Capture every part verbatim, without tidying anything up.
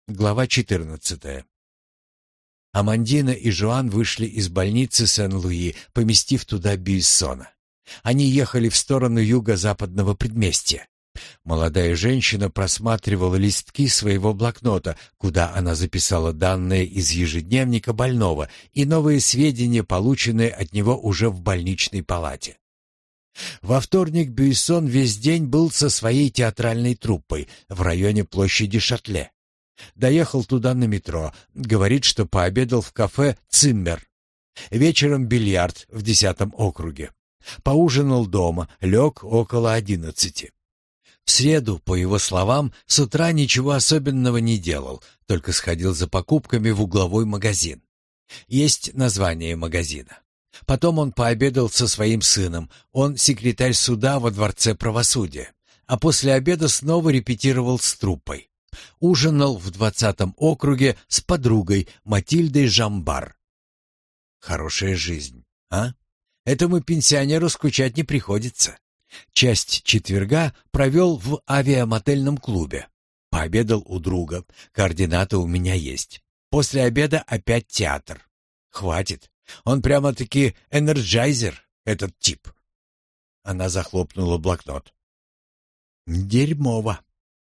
Глава четырнадцатая. Амандина и Жоан вышли из больницы Сен-Луи, поместив туда Бюйссона. Они ехали в сторону юго-западного предместья. Молодая женщина просматривала листки своего блокнота, куда она записала данные из ежедневника больного и новые сведения, полученные от него уже в больничной палате. Во вторник Бюйсон весь день был со своей театральной труппой в районе площади Шатле. Доехал туда на метро, говорит, что пообедал в кафе «Циммер». Вечером бильярд в десятом округе. Поужинал дома, лег около одиннадцати. В среду, по его словам, с утра ничего особенного не делал, только сходил за покупками в угловой магазин. Есть название магазина. Потом он пообедал со своим сыном, он секретарь суда во Дворце правосудия, а после обеда снова репетировал с труппой. Ужинал в двадцатом округе с подругой Матильдой Жамбар. Хорошая жизнь, а? Этому пенсионеру скучать не приходится. Часть четверга провел в авиамотельном клубе. Пообедал у друга. Координаты у меня есть. После обеда опять театр. Хватит. Он прямо-таки энерджайзер, этот тип. Она захлопнула блокнот. Дерьмово.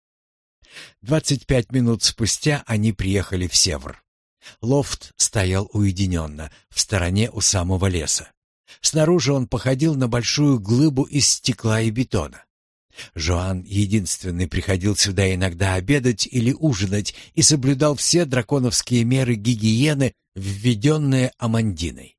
Двадцать пять минут спустя они приехали в Севр. Лофт стоял уединенно, в стороне у самого леса. Снаружи он походил на большую глыбу из стекла и бетона. Жоан единственный приходил сюда иногда обедать или ужинать и соблюдал все драконовские меры гигиены, введенные Амандиной.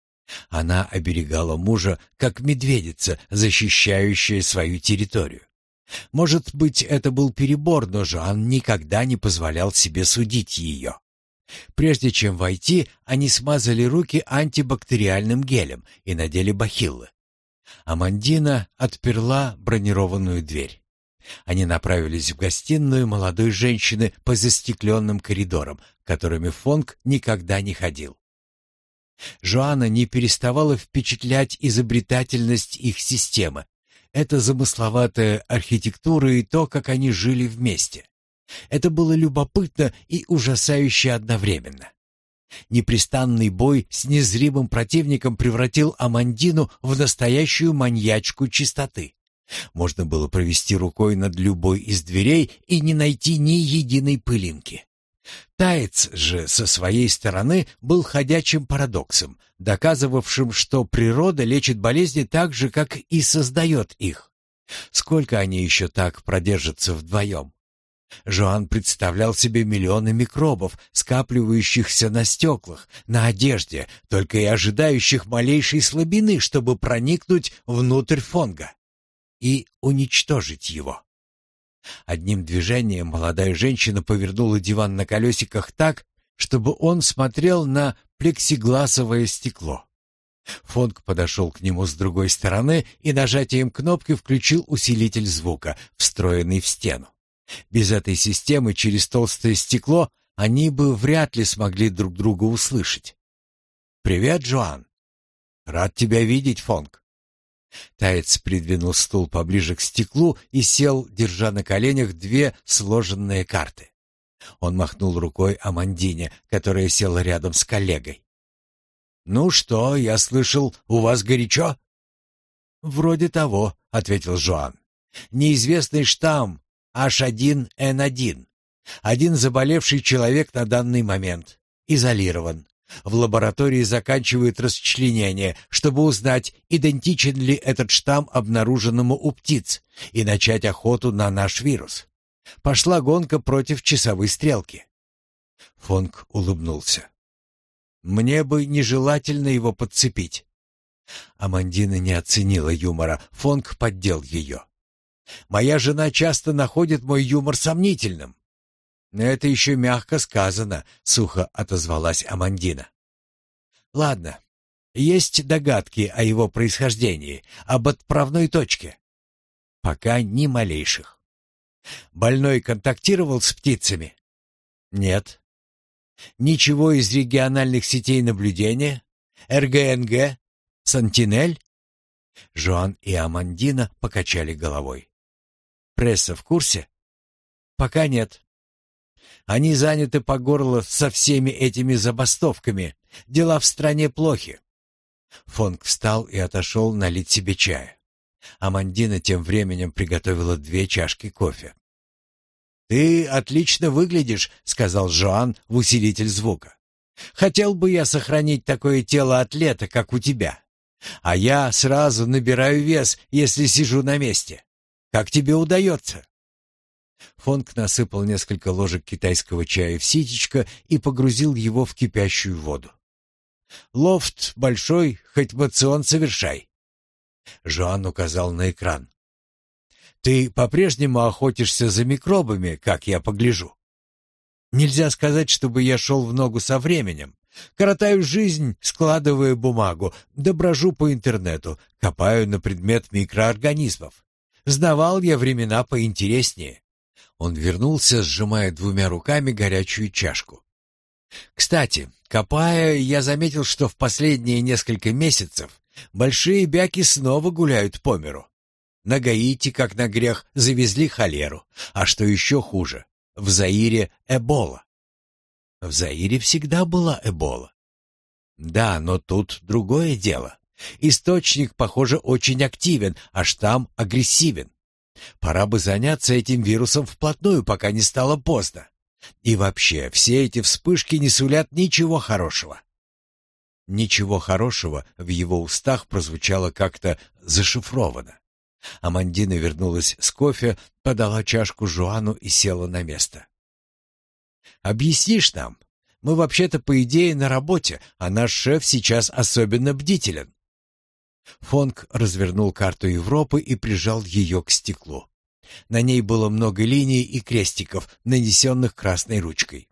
Она оберегала мужа, как медведица, защищающая свою территорию. Может быть, это был перебор, но Жоан никогда не позволял себе судить ее. Прежде чем войти, они смазали руки антибактериальным гелем и надели бахилы. Амандина отперла бронированную дверь. Они направились в гостиную молодой женщины по застекленным коридорам, которыми Фонг никогда не ходил. Жоанна не переставала впечатлять изобретательность их системы. Это замысловатая архитектура и то, как они жили вместе. Это было любопытно и ужасающе одновременно. Непрестанный бой с незримым противником превратил Амандину в настоящую маньячку чистоты. Можно было провести рукой над любой из дверей и не найти ни единой пылинки. Таец же со своей стороны был ходячим парадоксом, доказывавшим, что природа лечит болезни так же, как и создает их. Сколько они еще так продержатся вдвоем? Жоан представлял себе миллионы микробов, скапливающихся на стеклах, на одежде, только и ожидающих малейшей слабины, чтобы проникнуть внутрь Фонга и уничтожить его. Одним движением молодая женщина повернула диван на колесиках так, чтобы он смотрел на плексигласовое стекло. Фонг подошел к нему с другой стороны и нажатием кнопки включил усилитель звука, встроенный в стену. Без этой системы через толстое стекло они бы вряд ли смогли друг друга услышать. «Привет, Жоан!» «Рад тебя видеть, Фонг!» Таец придвинул стул поближе к стеклу и сел, держа на коленях две сложенные карты. Он махнул рукой Амандине, которая села рядом с коллегой. «Ну что, я слышал, у вас горячо?» «Вроде того», — ответил Жоан. «Неизвестный штамм эйч один эн один. Один заболевший человек на данный момент. Изолирован. В лаборатории заканчивают расчленение, чтобы узнать, идентичен ли этот штамм обнаруженному у птиц, и начать охоту на наш вирус. Пошла гонка против часовой стрелки». Фонг улыбнулся. «Мне бы нежелательно его подцепить». Амандина не оценила юмора, Фонг поддел ее. «Моя жена часто находит мой юмор сомнительным». «Это еще мягко сказано», — сухо отозвалась Амандина. «Ладно, есть догадки о его происхождении, об отправной точке?» «Пока ни малейших». «Больной контактировал с птицами?» «Нет». «Ничего из региональных сетей наблюдения? эр гэ эн гэ? Сантинель?» Жоан и Амандина покачали головой. «Пресса в курсе?» «Пока нет». Они заняты по горло со всеми этими забастовками. Дела в стране плохи. Фонг встал и отошел налить себе чая. Амандина тем временем приготовила две чашки кофе. «Ты отлично выглядишь», — сказал Жоан в усилитель звука. «Хотел бы я сохранить такое тело атлета, как у тебя. А я сразу набираю вес, если сижу на месте. Как тебе удается?» Фонг насыпал несколько ложек китайского чая в ситечко и погрузил его в кипящую воду. «Лофт большой, хоть мацион совершай». Жоан указал на экран. «Ты по-прежнему охотишься за микробами, как я погляжу?» «Нельзя сказать, чтобы я шел в ногу со временем. Коротаю жизнь, складывая бумагу, да брожу по интернету, копаю на предмет микроорганизмов. Знавал я времена поинтереснее». Он вернулся, сжимая двумя руками горячую чашку. «Кстати, копая, я заметил, что в последние несколько месяцев большие бяки снова гуляют по миру. На Гаити, как на грех, завезли холеру, а что еще хуже, в Заире эбола». «В Заире всегда была эбола». «Да, но тут другое дело. Источник, похоже, очень активен, а штамм агрессивен. Пора бы заняться этим вирусом вплотную, пока не стало поздно. И вообще, все эти вспышки не сулят ничего хорошего». Ничего хорошего в его устах прозвучало как-то зашифровано. Амандина вернулась с кофе, подала чашку Жоану и села на место. «Объяснишь нам? Мы вообще-то, по идее, на работе, а наш шеф сейчас особенно бдителен». Фонг развернул карту Европы и прижал ее к стеклу. На ней было много линий и крестиков, нанесенных красной ручкой.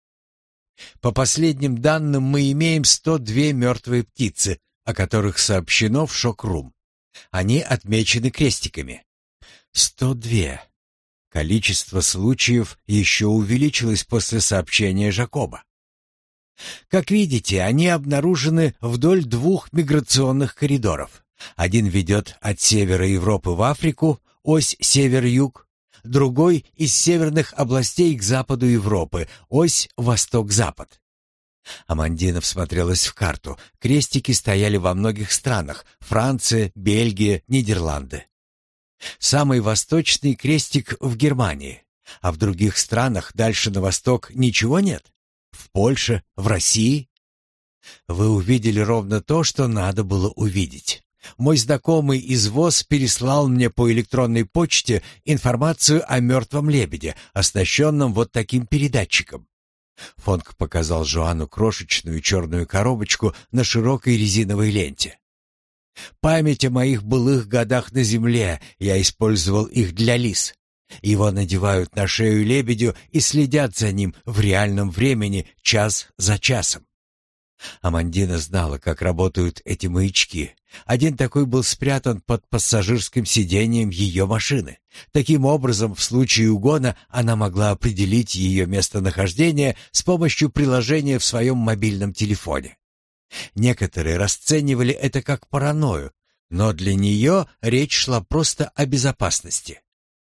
«По последним данным мы имеем сто две мертвые птицы, о которых сообщено в шок-рум. Они отмечены крестиками. сто две. Количество случаев еще увеличилось после сообщения Жакоба. Как видите, они обнаружены вдоль двух миграционных коридоров. Один ведет от севера Европы в Африку, ось север-юг, другой из северных областей к западу Европы, ось восток-запад. Амандина всмотрелась в карту. Крестики стояли во многих странах: Франция, Бельгия, Нидерланды. Самый восточный крестик в Германии. А в других странах дальше на восток ничего нет? В Польше, в России? Вы увидели ровно то, что надо было увидеть. Мой знакомый из ВОЗ переслал мне по электронной почте информацию о мертвом лебеде, оснащенном вот таким передатчиком. Фонг показал Жоану крошечную черную коробочку на широкой резиновой ленте. «Память о моих былых годах на земле, я использовал их для лис. Его надевают на шею лебедю и следят за ним в реальном времени час за часом». Амандина знала, как работают эти маячки. Один такой был спрятан под пассажирским сиденьем ее машины. Таким образом, в случае угона она могла определить ее местонахождение с помощью приложения в своем мобильном телефоне. Некоторые расценивали это как паранойю, но для нее речь шла просто о безопасности.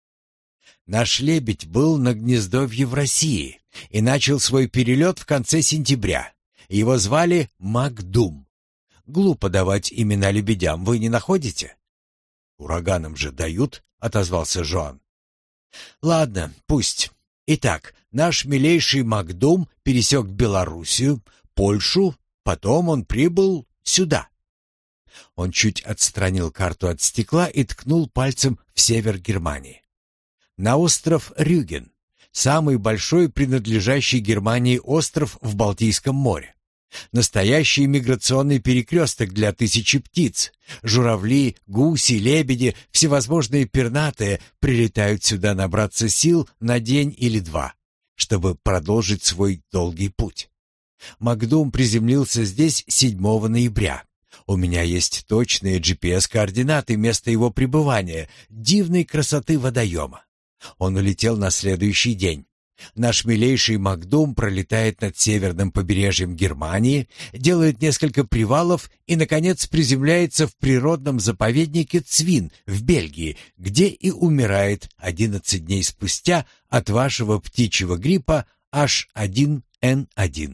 Наш лебедь был на гнездовье в России и начал свой перелет в конце сентября. Его звали Макдум. Глупо давать имена лебедям, вы не находите? «Ураганам же дают», — отозвался Жоан. «Ладно, пусть. Итак, наш милейший Макдум пересек Белоруссию, Польшу, потом он прибыл сюда». Он чуть отстранил карту от стекла и ткнул пальцем в север Германии. «На остров Рюген, самый большой принадлежащий Германии остров в Балтийском море. Настоящий миграционный перекресток для тысячи птиц. Журавли, гуси, лебеди, всевозможные пернатые прилетают сюда набраться сил на день или два, чтобы продолжить свой долгий путь. Макдум приземлился здесь седьмого ноября. У меня есть точные джи пи эс-координаты места его пребывания, дивной красоты водоема. Он улетел на следующий день. Наш милейший Магдум пролетает над северным побережьем Германии, делает несколько привалов и, наконец, приземляется в природном заповеднике Цвин в Бельгии, где и умирает одиннадцать дней спустя от вашего птичьего гриппа эйч один эн один.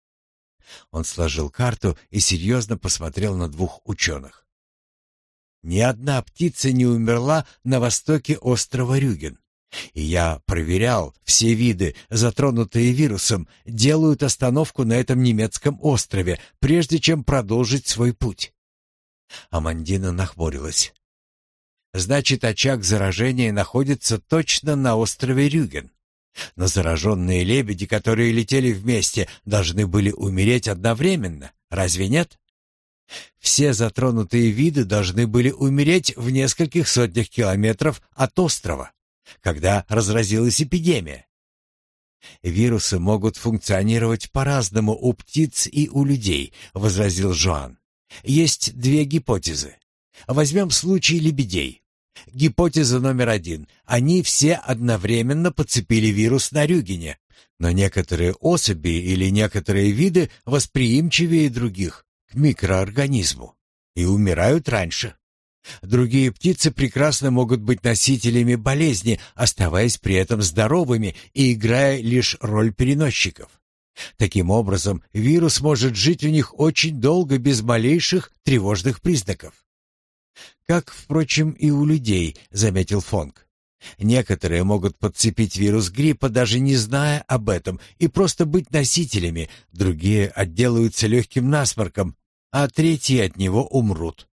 Он сложил карту и серьезно посмотрел на двух ученых. Ни одна птица не умерла на востоке острова Рюген. И я проверял, все виды, затронутые вирусом, делают остановку на этом немецком острове, прежде чем продолжить свой путь. Амандина нахмурилась. Значит, очаг заражения находится точно на острове Рюген. Но зараженные лебеди, которые летели вместе, должны были умереть одновременно, разве нет? Все затронутые виды должны были умереть в нескольких сотнях километров от острова, когда разразилась эпидемия. «Вирусы могут функционировать по-разному у птиц и у людей», — возразил Жоан. «Есть две гипотезы. Возьмем случай лебедей. Гипотеза номер один. Они все одновременно подцепили вирус на Рюгене, но некоторые особи или некоторые виды восприимчивее других к микроорганизму и умирают раньше. Другие птицы прекрасно могут быть носителями болезни, оставаясь при этом здоровыми и играя лишь роль переносчиков. Таким образом, вирус может жить у них очень долго без малейших тревожных признаков. Как, впрочем, и у людей, заметил Фонг. Некоторые могут подцепить вирус гриппа, даже не зная об этом, и просто быть носителями, другие отделаются легким насморком, а третьи от него умрут.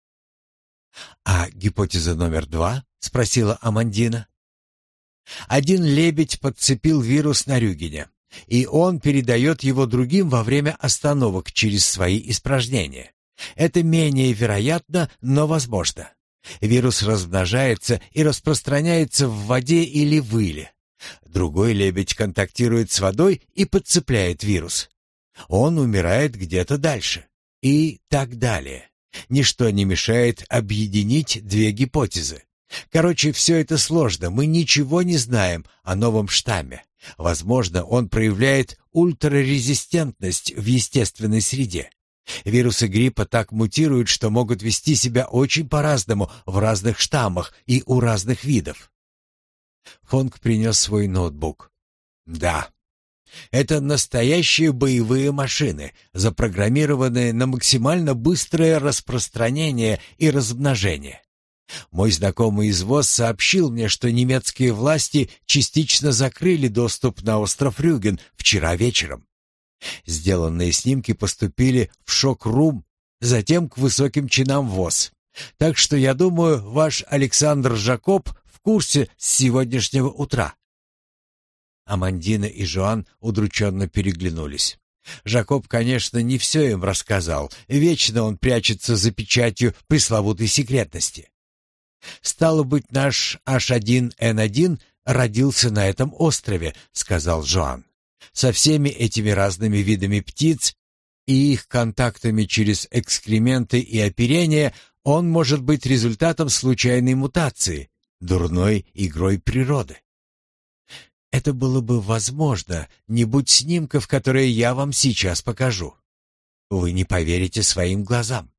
«А гипотеза номер два?» — спросила Амандина. «Один лебедь подцепил вирус на Рюгене, и он передает его другим во время остановок через свои испражнения. Это менее вероятно, но возможно. Вирус размножается и распространяется в воде или в иле. Другой лебедь контактирует с водой и подцепляет вирус. Он умирает где-то дальше. И так далее. Ничто не мешает объединить две гипотезы. Короче, все это сложно, мы ничего не знаем о новом штамме. Возможно, он проявляет ультрарезистентность в естественной среде. Вирусы гриппа так мутируют, что могут вести себя очень по-разному в разных штаммах и у разных видов. Фонг принес свой ноутбук. Да, это настоящие боевые машины, запрограммированные на максимально быстрое распространение и размножение. Мой знакомый из ВОЗ сообщил мне, что немецкие власти частично закрыли доступ на остров Рюген вчера вечером. Сделанные снимки поступили в шок-рум, затем к высоким чинам ВОЗ. Так что, я думаю, ваш Александр Жакоб в курсе с сегодняшнего утра. Амандина и Жоан удрученно переглянулись. Жакоб, конечно, не все им рассказал. Вечно он прячется за печатью пресловутой секретности. «Стало быть, наш эйч один эн один родился на этом острове», — сказал Жоан. «Со всеми этими разными видами птиц и их контактами через экскременты и оперение он может быть результатом случайной мутации, дурной игрой природы». Это было бы возможно, не будь снимков, которые я вам сейчас покажу. Вы не поверите своим глазам.